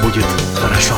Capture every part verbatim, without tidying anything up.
будет хорошо.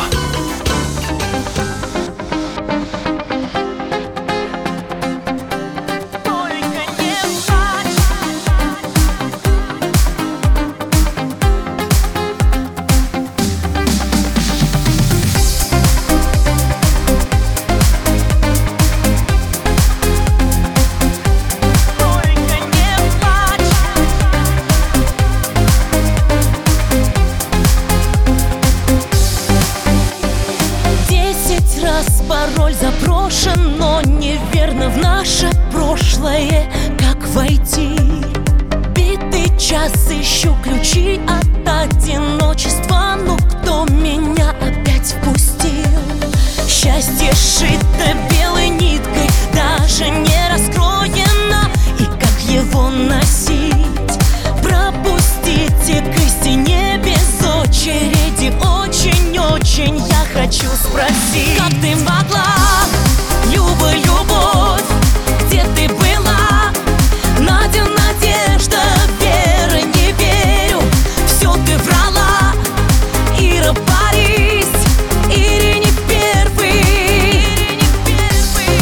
Пароль запрошен, но неверно в наше прошлое. Как войти? Битый час ищу ключи от одиночества. Но кто меня опять впустил? Счастье шито белой ниткой, даже не раскроено. И как его носить? Пропустите к истине без очереди. Очень-очень я хочу спросить: как ты могла, Люба, любовь, где ты была? Надя, надежда, вера, не верю, все ты врала. Ира, Борис, Ире не первый, Ире не первый.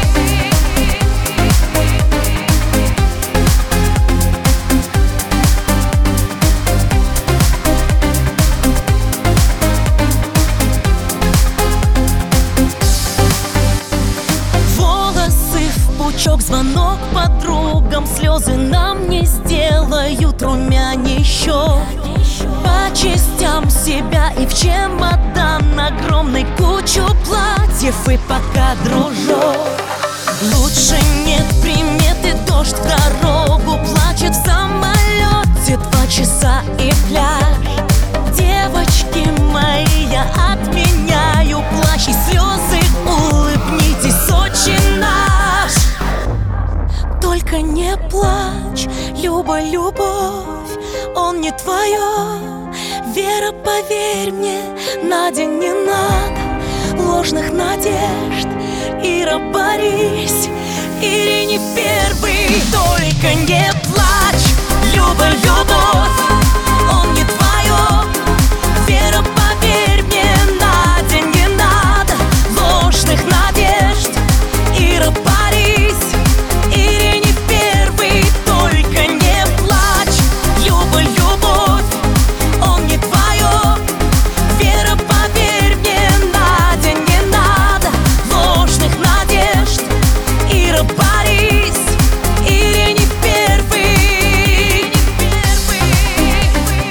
Звонок подругам, слезы нам не сделают румяней щек. По частям себя и в чемодан огромной кучу платьев. И пока, дружок, лучше нет приметы. Дождь в дорогу плачет в самолете. Два часа и пляж. Девочки мои, я отменяю плащ и слезы. Улыбнитесь, Сочи наш. Только не плачь, Люба, любовь, он не твое. Вера, поверь мне, Надя, не надо ложных надежд. Ира, Борис, Ире не первый. Только не плачь, Люба, любовь, он не твое. Вера, поверь мне, Надя, не надо ложных надежд. Ира, Борис, Ире не первый. Только не плачь, Люба, любовь, он не твое. Вера, поверь мне, Надя, не надо ложных надежд. Ира, Борис, Ире не первый, не первый.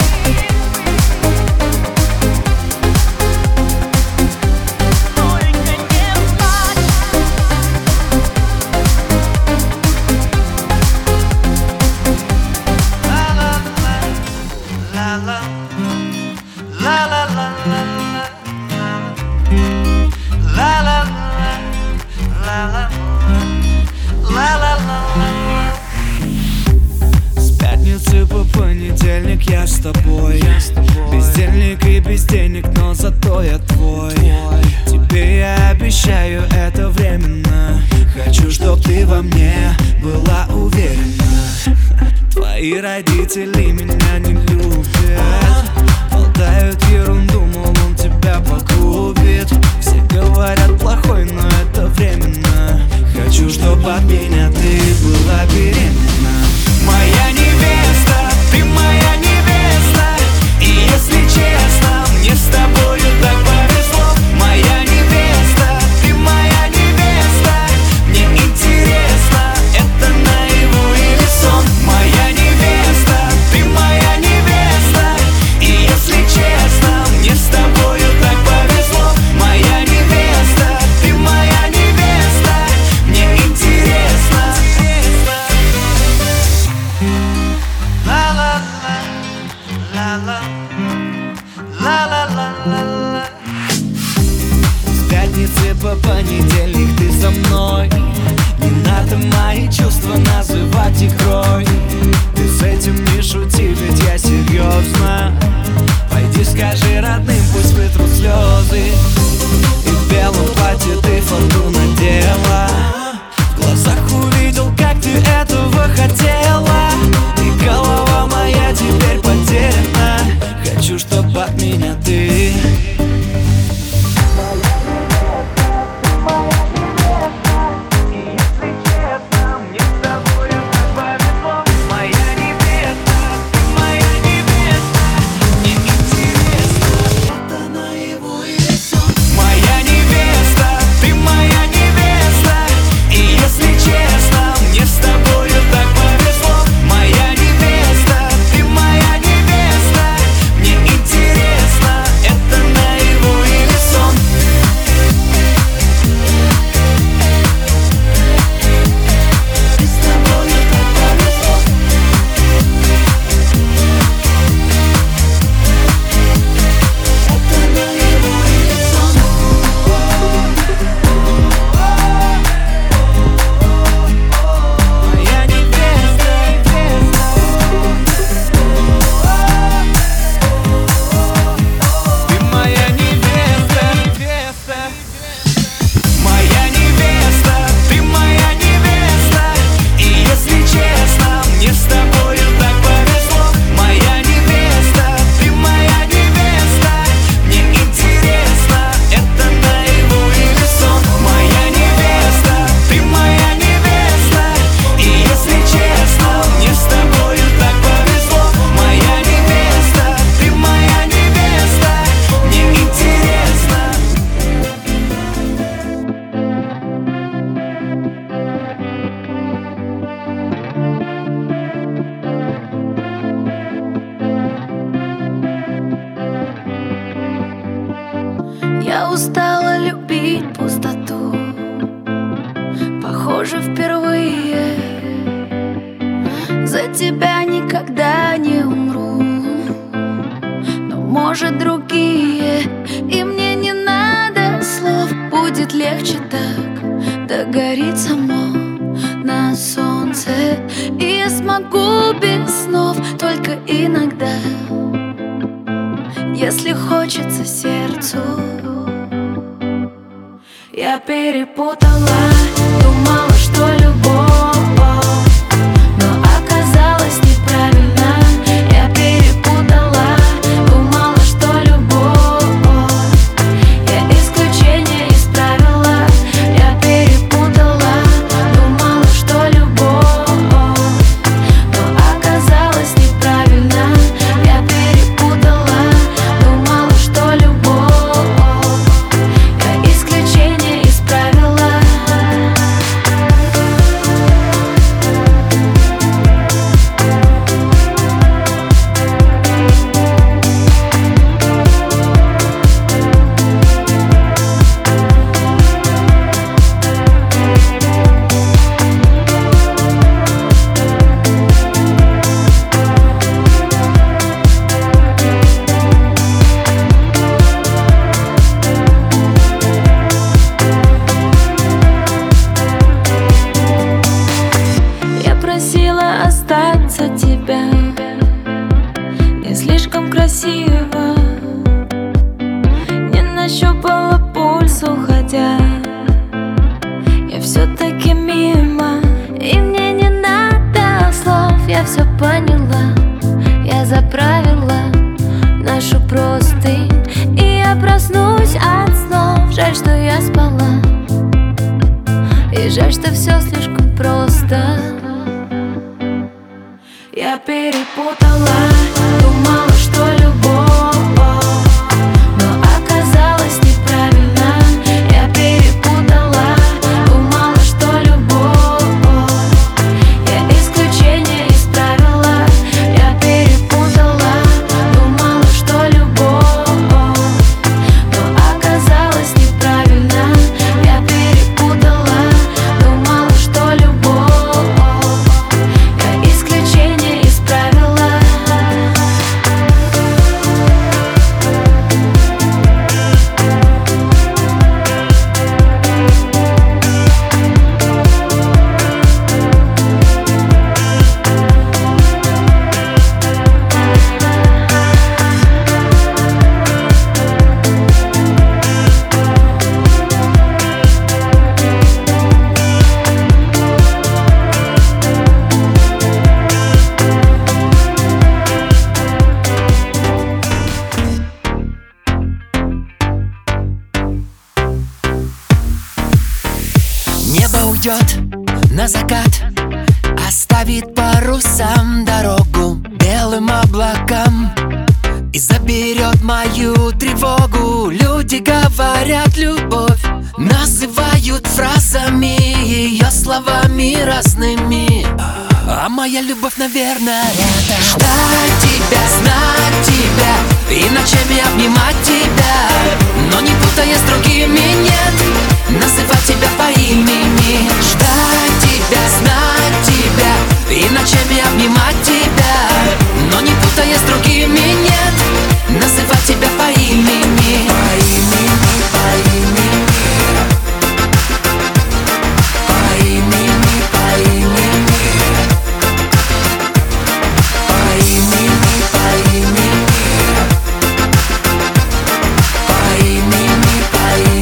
Только не плачь. С пятницы по понедельник я с тобой. Бездельник и без денег, но зато я твой. Тебе я обещаю, это временно. Хочу, чтоб ты во мне была уверена. Твои родители меня не любят, болтают ерунду, мол, он тебя погубит. Все говорят плохой, но это временно. Хочу, чтоб от меня ты была беременна. Моя невеста, ты моя невеста. И если честно, мне с тобою так повезло. Моя невеста, ты моя невеста. Мне интересно, это наяву или сон. Моя невеста, ты моя невеста. И если честно, мне с тобою так повезло. Моя невеста, ты моя невеста. Мне интересно. Ла-ла-ла, ла-ла, ла-ла-ла-ла-ла. С пятницы по понедельник ты со мной. Не надо мои чувства называть игрой. Ты с этим не шути, ведь я серьезно. Пойди скажи родным, пусть вытрут слезы. И в белом платье ты фату надела. В глазах увидел, как ты этого хотела. И голова моя теперь потеряна. Хочу, чтоб от меня ты Я устала любить пустоту, похоже, впервые. За тебя никогда не умру, но, может, другие. И мне не надо слов, будет легче так. Догорит само на солнце, и я смогу без снов только иногда, если хочется сердцу. Я перепутала, думала, что любовь, но оказалось неправильно. Я перепутала, думала, что любовь, я исключение из правила. Я перепутала, думала, что любовь, но оказалось неправильно. Я перепутала, думала, что любовь, я исключение из правила. Я просила остаться тебя, не слишком красиво, не нащупала пульс, уходя. Я все-таки мимо, и мне не надо слов. Я все поняла, я заправила нашу простынь, и я проснусь от снов. Жаль, что я спала, и жаль, что все слишком просто. Я перепутала, думала, что любовь, но оказалось неправильно. Я перепутала, думала, что любовь, я исключение из правила. Я перепутала, думала, что любовь, но оказалось неправильно. Я перепутала, думала, что любовь, я исключение из правила. Небо уйдет на закат, оставит парусам дорогу белым облакам и заберет мою тревогу. Люди говорят любовь, называют фразами, ее словами разными. А моя любовь, наверное, это ждать тебя, знать тебя и ночами обнимать тебя, но не путая с другими, нет, называть тебя по имени. Ждать тебя, знать тебя и ночами обнимать тебя, но не путая с другими, нет, называть тебя по имени. По имени, по имени, по имени, по имени, по имени, по имени, по имени, по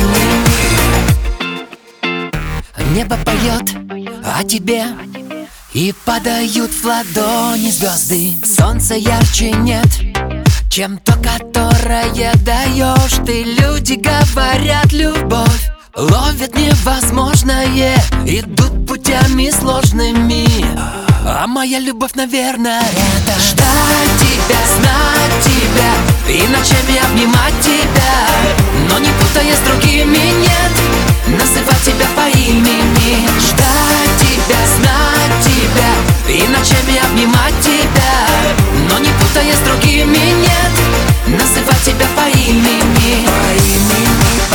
имени. Небо поет о тебе, и падают в ладони звезды. Солнца ярче нет, чем то, которое даешь ты. Люди говорят любовь, ловят невозможное, идут путями сложными. А моя любовь, наверное, это ждать тебя, знать тебя и ночами обнимать тебя, но не путая с другими, нет, называть тебя по имени. Ждать тебя, знать тебя и ночами обнимать тебя, но не путая с другими, нет, называть тебя по имени. По имени.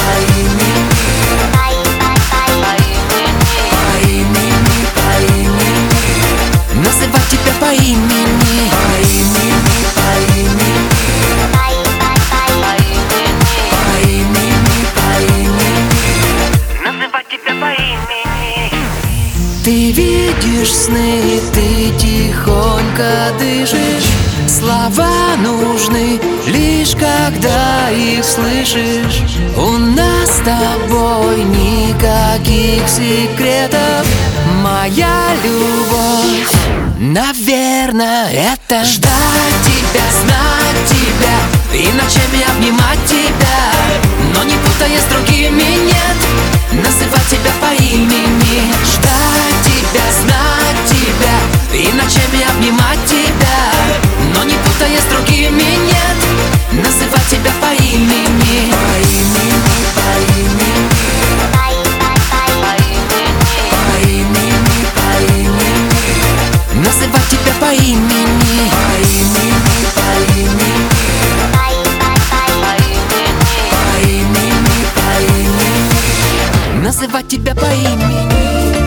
снишь сны, ты тихонько дышишь. Слова нужны лишь когда их слышишь. У нас с тобой никаких секретов. Моя любовь, наверное, это ждать тебя, знать тебя и ночами обнимать тебя, но не путая с другими, нет, называть тебя по имени. Ждать тебя, знать тебя и ночами обнимать тебя, но не путая с другими, нет, называть тебя по имени. По имени, по имени, по имени, по имени, называть тебя по имени. По имени, по имени, по имени, по имени, называть тебя по имени.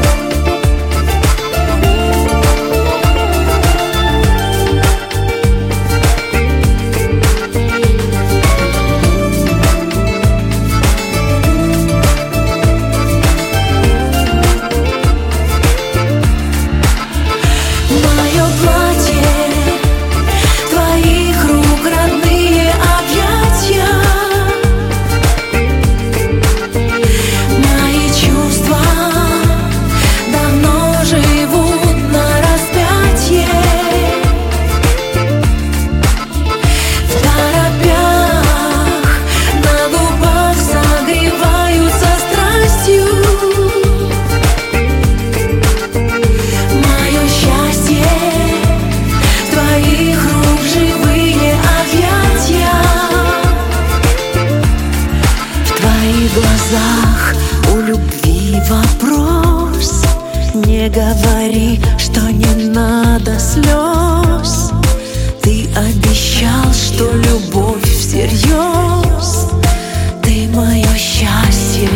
В глазах у любви вопрос. Не говори, что не надо слез. Ты обещал, что любовь всерьез. Ты мое счастье,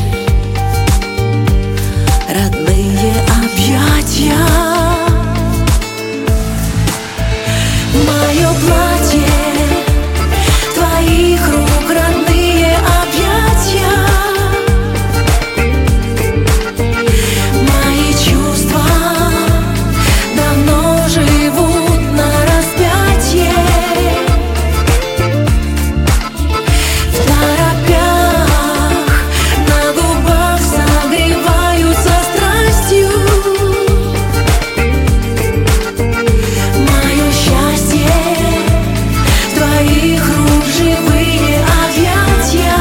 родные объятия. Мое платье твоих рук, родные объятия. Мои чувства давно живут на распятье. В торопях на губах согреваются страстью. Мое счастье в твоих рук, живые объятия.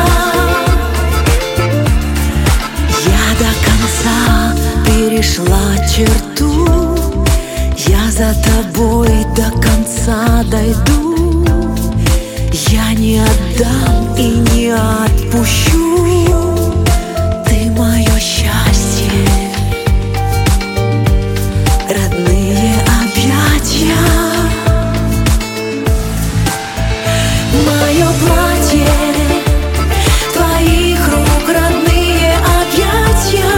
Я до конца перешла черту. Я за тобой до конца дойду. Я не отдам и не отпущу. Ты мое счастье, родные объятия. Мое платье твоих рук, родные объятия.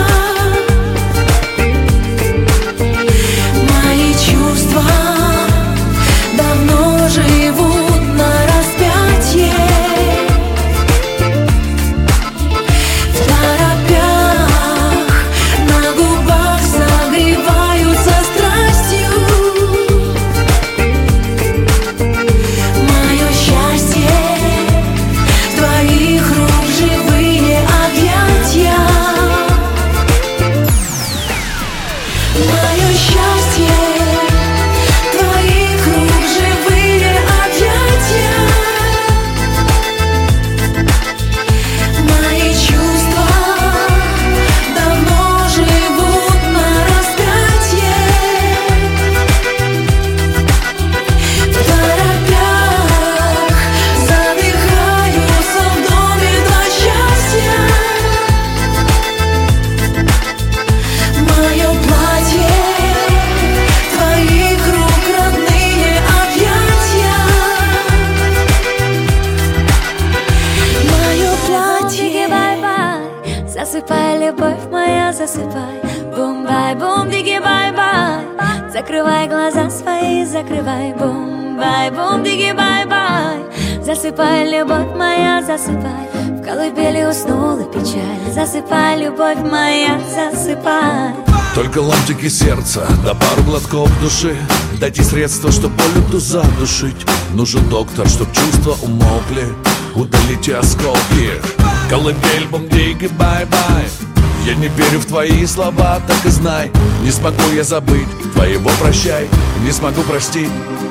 Мои чувства давно живут на распятье. В торопях на губах согреваются страстью. Мое счастье в твоих рук, живые объятия. Мое счастье в твоих рук, живые объятия. Мои чувства давно живут на распятье. В торопях задыхаются в доме два счастья. Мое платье твоих рук, родные объятия. Мое платье. Бай-бай, засыпай, любовь моя, засыпай. Бум-бай-бум, диги бай-бай. Закрывай глаза свои, закрывай. Бум-бай-бум, диги бай-бай. Засыпай, любовь моя, засыпай. В колыбели уснула печаль. Засыпай, любовь моя, засыпай. Только ломтики сердца, да пару глотков души. Дайте средства, чтоб боль эту задушить. Нужен доктор, чтоб чувства умолкли. Удалите осколки. Колыбель, бомдиги, бай-бай. Я не верю в твои слова, так и знай. Не смогу я забыть твоего прощай. Не смогу простить.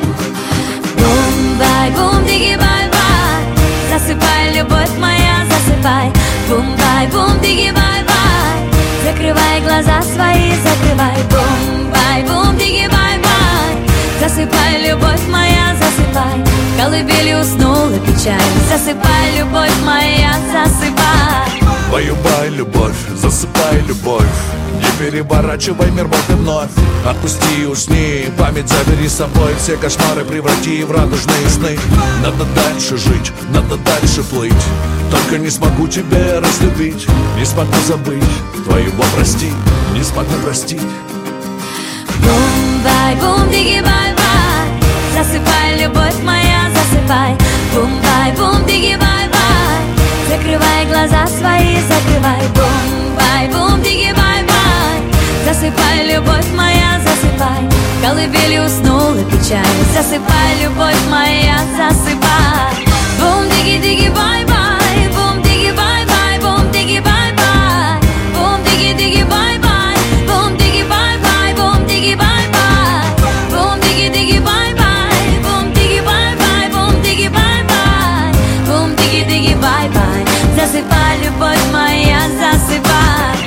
Бум-бай, бум-диги, бай-бай. Засыпай, любовь моя, засыпай. Бум-бай, бум-диги, бай-бай. Закрывай глаза свои, закрывай. Бум-бай, бум-диги, бай-бай. Засыпай, любовь моя, засыпай. Колыбели уснула печаль. Засыпай, любовь моя, засыпай. Баю-бай, любовь, засыпай, любовь. Не переворачивай мир вновь и вновь. Отпусти, усни, память забери с собой. Все кошмары преврати в радужные сны. Надо дальше жить, надо дальше плыть. Только не смогу тебя разлюбить. Не смогу забыть твоего прости. Не смогу простить. Бум-бай, бум-диги, бай-бай. Засыпай, любовь моя, засыпай. Бум-бай, бум-диги, бай-бай. Закрывай глаза свои, закрывай. Бум-бай, бум-диги, бай-бай. Засыпай, любовь моя, засыпай. Колыбели уснула печаль. Засыпай, любовь моя, засыпай. Бум-диги-диги, бай-бай. Бум-диги, бай-бай. Бум-диги, бай-бай. Бум-диги-диги, бай-бай. Бум-диги, бай-бай. Бум-диги, бай-бай. Бум-диги-диги, бай-бай. Бум-диги, бай-бай. Бум-диги, бай-бай. Бум-диги-диги, бай-бай. Засыпай, любовь моя, засыпай.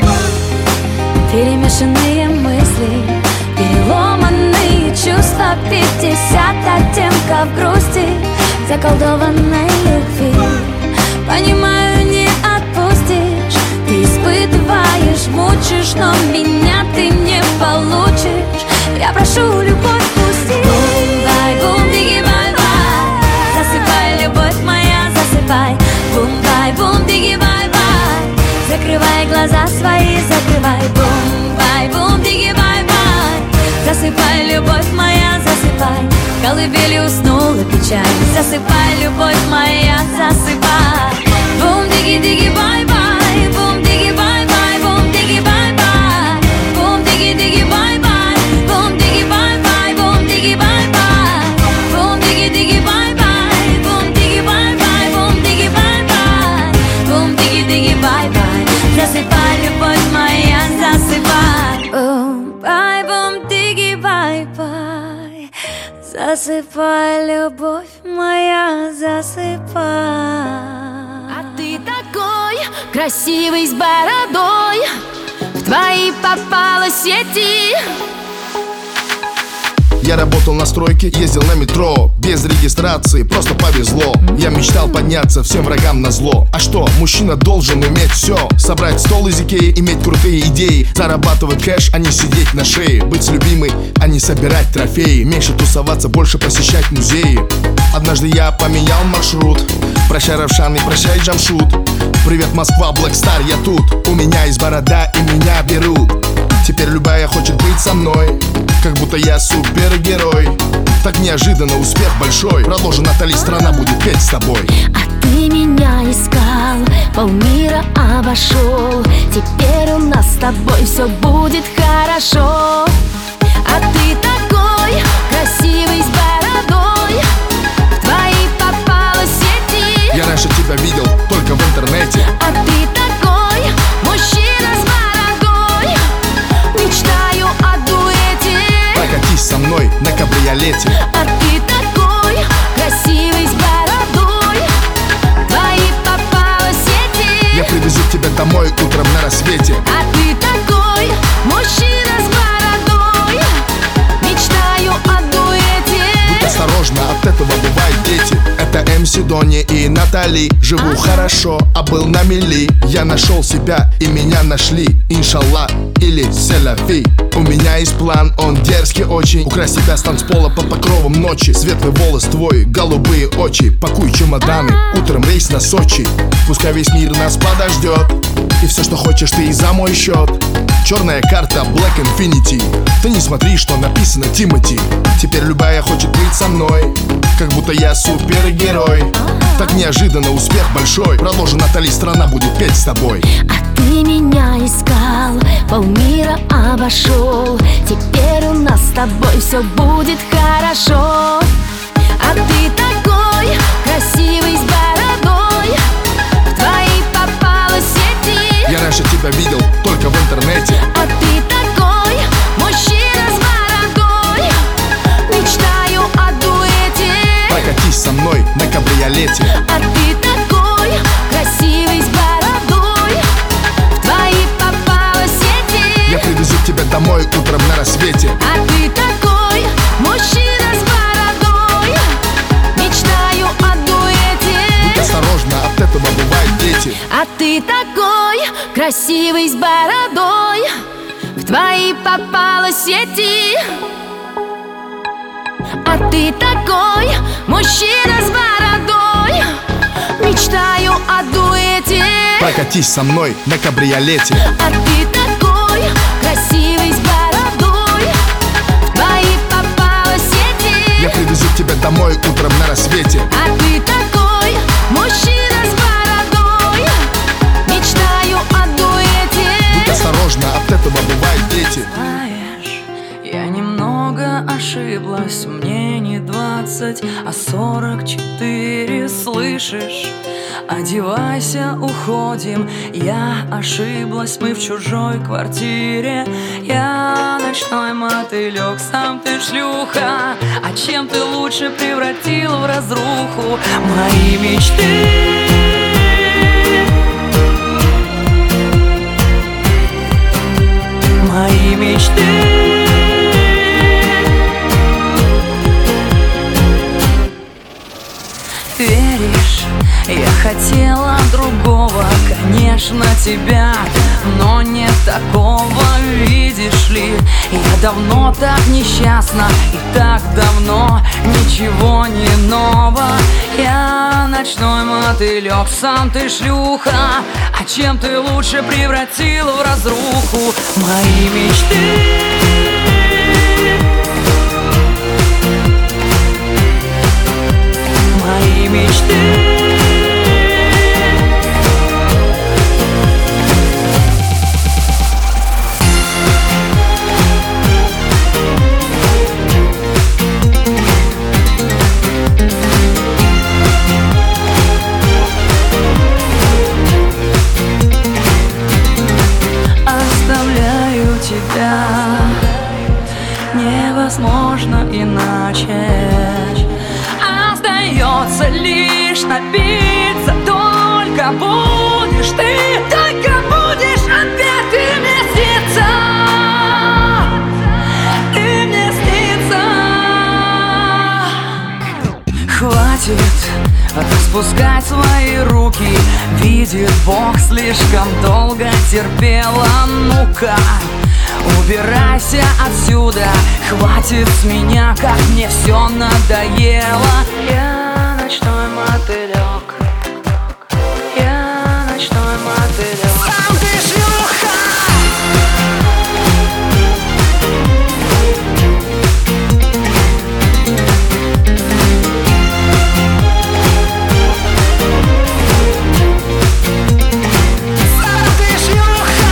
Перемешанные мысли, переломанные чувства, пятьдесят оттенков грусти, заколдованной любви. Понимаю, не отпустишь. Ты испытываешь, мучишь, но меня ты не получишь. Я прошу, любовь, пусти. Бум-бай, бум-диги, бай-бай. Засыпай, любовь моя, засыпай. Бум-бай, бум-диги, бай-бай. Закрывай глаза свои, закрывай. Бум-бай, бум-диги, бай-бай. Засыпай, любовь моя, засыпай. Колыбели уснула печаль. Засыпай, любовь моя, засыпай. Бум-диги-диги, бай-бай. Бум-диги, бай-бай. Бум-диги, бай-бай. Бум-диги-диги, бай-бай. Бум-диги, бай-бай. Бум-диги, бай-бай. Бум-диги-диги, бай-бай. Бум-диги, бай-бай. Бум-диги, бай-бай. Бум-диги-диги, бай-бай. Засыпай, любовь моя, засыпай. Бум-бай, бум-диги, бай-бай. Засыпай, любовь моя, засыпай. А ты такой красивый с бородой, в твои попала сети. Я работал на стройке, ездил на метро, без регистрации, просто повезло. Я мечтал подняться всем врагам назло. А что, мужчина должен уметь все: собрать стол из Икеи, иметь крутые идеи, зарабатывать кэш, а не сидеть на шее, быть с любимой, а не собирать трофеи, меньше тусоваться, больше посещать музеи. Однажды я поменял маршрут. Прощай, Равшан, и прощай, Джамшут. Привет, Москва, Блэкстар, я тут. У меня есть борода, и меня берут. Теперь любая хочет быть со мной, как будто я супергерой. Так неожиданно успех большой. Продолжи, Натали, страна будет петь с тобой. А ты меня искал, полмира обошел. Теперь у нас с тобой все будет хорошо. А ты такой красивый с бородой, в твои попала сети. Я раньше тебя видел только в интернете. А ты такой мужчина с бородой, мечтаю о дуэте. Прокатись со мной на кабриолете. А ты такой красивый с бородой, в твои попала сети. Я привезу тебя домой утром на рассвете. А ты такой мужчина с бородой, мечтаю о дуэте. Будь осторожна, от этого бывают дети. Это эм си Дони и Натали. Живу Ага. хорошо, а был на мели. Я нашел себя и меня нашли. Иншаллах или селяфи. У меня есть план, он дерзкий очень. Украсть тебя с танцпола под покровом ночи. Светлый волос твой, голубые очи. Пакуй чемоданы, утром рейс на Сочи. Пускай весь мир нас подождет, и все, что хочешь, ты и за мой счет. Черная карта Black Infinity. Ты не смотри, что написано Тимати. Теперь любая хочет быть со мной, как будто я супергерой. Так неожиданно неожиданно успех большой. Проложен Натали, страна будет петь с тобой. А ты меня искал, полмира обошел. Теперь у нас с тобой все будет хорошо. А ты такой красивый, с бородой, в твои попала сети. Я раньше тебя видел только в интернете. А ты такой мужчина с бородой, мечтаю о дуэте. Прокатись со мной на кабриолете. А ты такой красивый, с бородой, в твои попала сети. Я привезу тебя домой утром на рассвете. А ты такой мужчина с бородой, мечтаю о дуэте. Будь осторожна, от этого бывают дети. А ты такой красивый, с бородой, в твои попала сети. А ты такой мужчина с бородой, мечтаю о дуэте. Прокатись со мной на кабриолете. А ты такой красивый, с бородой, в твои попала сети. Я привезу тебя домой утром на рассвете. А ты такой мужчина с бородой, мечтаю о дуэте. Будь осторожна, от этого бывают дети. Знаешь, я немного ошиблась. Мне не двадцать, а сорок четыре. Слышишь? Одевайся, уходим. Я ошиблась, мы в чужой квартире. Я ночной мотылек, сам ты шлюха. А чем ты лучше превратил в разруху мои мечты? Мои мечты. Веришь, я хотела другого, конечно, тебя, но не такого, видишь ли. Я давно так несчастна, и так давно ничего не ново. Я ночной мотылек, сам ты шлюха. А чем ты лучше превратил в разруху мои мечты? Мои мечты. Оставляю тебя, невозможно иначе. Остается лишь напиться, только будешь ты, только будешь опять ты мне снится, ты мне снится. Хватит распускать свои руки, видит Бог, слишком долго терпела. Ну-ка, убирайся отсюда, хватит с меня, как мне все надоело. Я ночной мотылек, я ночной мотылек. Сам ты шлюха. Сам ты шлюха.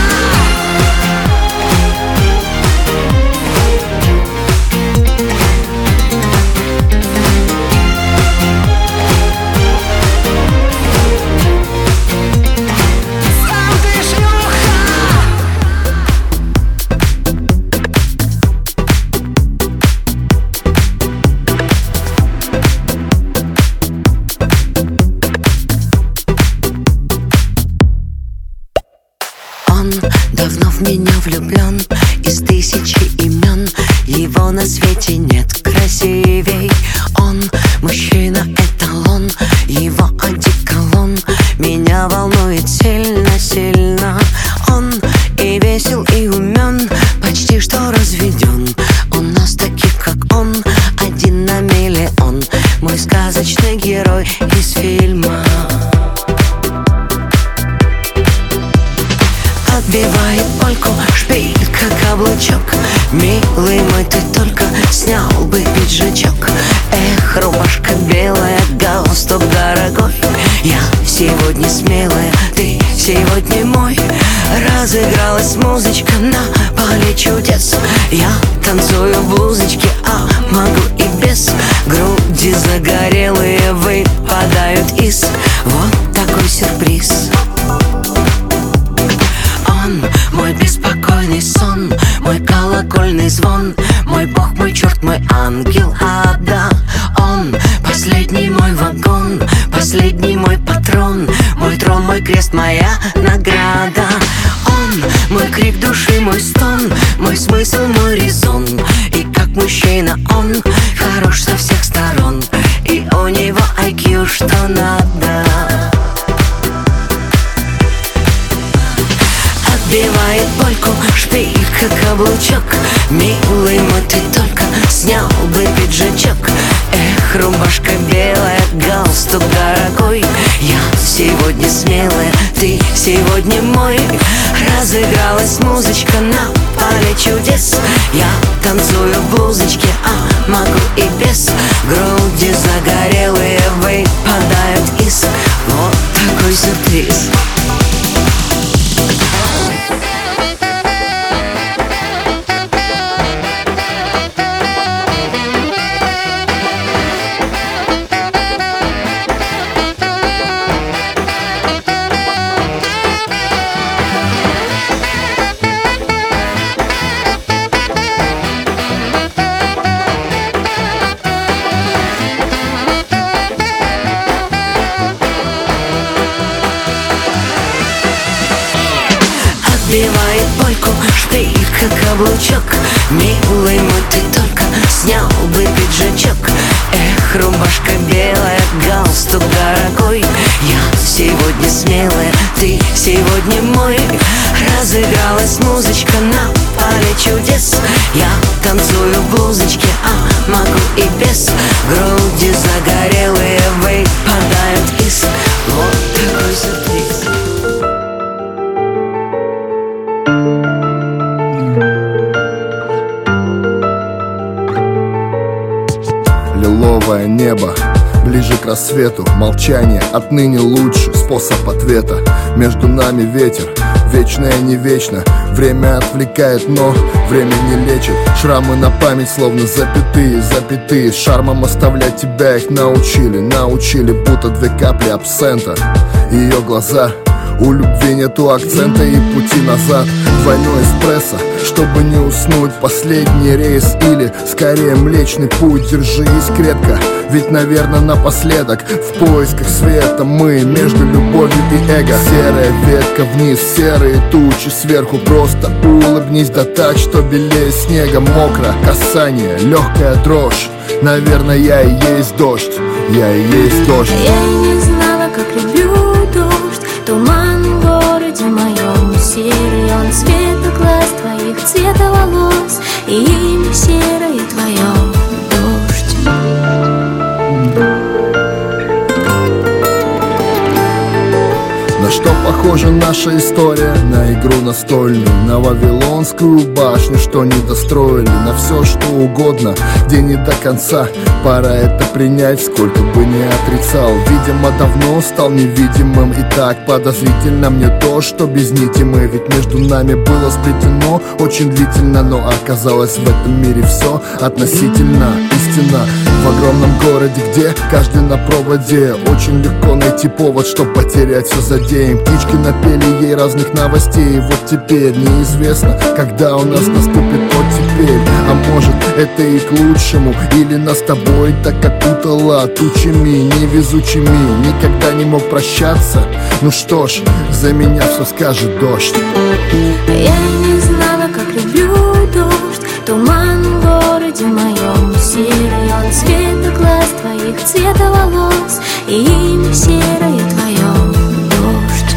Давно в меня влюблен, из тысячи имен его на свете нет красивей. Он мужчина эталон, его одеколон меня волнует сильно-сильно. Он и весел, и умен, почти что разведен. У нас таких, как он, один на миллион. Мой сказочный герой из фильма. отбивает польку, шпилька, каблучок. Милый мой, ты только снял бы пиджачок. Эх, рубашка белая, галстук дорогой. Я сегодня смелая, ты сегодня мой. Разыгралась музычка на поле чудес. Я танцую в блузочке, а могу и без. Груди загорелые выпадают из. Вот такой сюрприз. Он мой беспокойный сон, мой колокольный звон, мой бог, мой черт, мой ангел ада. Он последний мой вагон, последний мой патрон, мой трон, мой крест, моя награда. Он мой крик души, мой стон, мой смысл, мой резон. И как мужчина он хорош со всех сторон, и у него ай кью что надо. Отбивает польку, шпилька, каблучок. Милый мой, ты только снял бы пиджачок. Эх, рубашка белая, галстук дорогой. Я сегодня смелая, ты сегодня мой. Разыгралась музычка на поле чудес. Я танцую в блузочке, а могу и без. Груди загорелые выпадают из. Вот такой сюрприз. Отбивает польку, шпилька, каблучок. Милый мой, ты только снял бы пиджачок. Эх, рубашка белая, галстук дорогой. Я сегодня смелая, ты сегодня мой. Разыгралась музычка на поле чудес. Я танцую в блузочке, а могу и без. Груди загорелые выпадают из. Вот такой сюрприз. Лиловое небо, ближе к рассвету. Молчание отныне лучший способ ответа. Между нами ветер, вечное не вечно. Время отвлекает, но время не лечит. Шрамы на память, словно запятые, запятые. С шармом оставлять тебя их научили, научили, будто две капли абсента. Ее глаза, у любви нету акцента и пути назад. Двойной эспрессо, чтобы не уснуть. Последний рейс или, скорее, Млечный Путь. Держись крепко, ведь, наверное, напоследок в поисках света мы между любовью и эго. Серая ветка вниз, серые тучи сверху. Просто улыбнись, да так, что белее снега. Мокро, касание, легкая дрожь. Наверное, я и есть дождь, я и есть дождь. Я и не знала, как люблю дождь. Туман в городе моем, серый он цвета глаз твоих, цвета волос, и имя серое твое — дождь. На что похожа наша история? На игру настольную, на Вавилонскую башню, что не достроили. На все, что угодно, где не до конца. Пора это принять, сколько бы ни отрицал. Видимо, давно стал невидимым. И так подозрительно мне то, что без нити мы. Ведь между нами было сплетено очень длительно. Но оказалось, в этом мире все относительно. Истина в огромном городе, где каждый на проводе. Очень легко найти повод, чтоб потерять все за день. Птички напели ей разных новостей. Вот теперь неизвестно, когда у нас наступит вот теперь. А может, это и к лучшему. Или нас с тобой так окутало тучами невезучими. Никогда не мог прощаться. Ну что ж, за меня все скажет дождь. Я и не знала, как люблю дождь. Туман в городе моем, серый он цвета глаз твоих, цвета волос, и имя серое твое — дождь.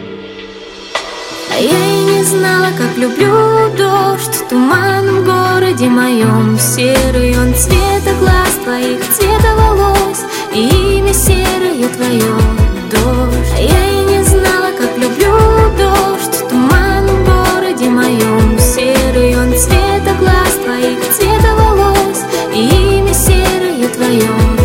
А я и не знала, как люблю дождь. Туман в городе городе моем. Серый он цвета глаз твоих, цвета волос, и имя серое твое — дождь. Я и не знала, как люблю дождь. Туман в городе моем. Серый он цвета глаз твоих, цвета волос, и имя серое твое.